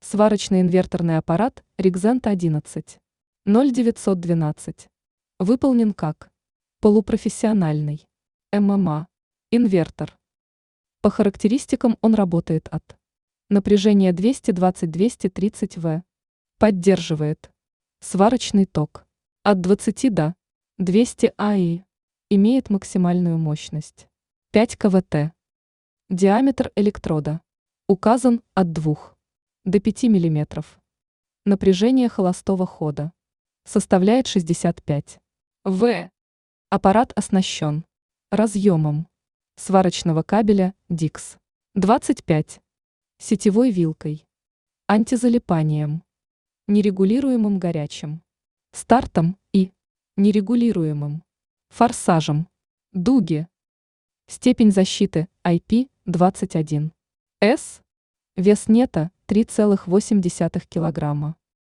Сварочный инверторный аппарат Ригзента 11 0912. Выполнен как полупрофессиональный ММА инвертор. По характеристикам он работает от напряжения 220-230 В. Поддерживает сварочный ток от 20 до 200 АИ. Имеет максимальную мощность 5 КВТ. Диаметр электрода указан от 2 до 5 мм. Напряжение холостого хода составляет 65 В. Аппарат оснащен разъемом сварочного кабеля DIX 25, сетевой вилкой, антизалипанием, нерегулируемым горячим стартом и нерегулируемым форсажем, дуги. Степень защиты IP21. Вес нета 3,8 кг.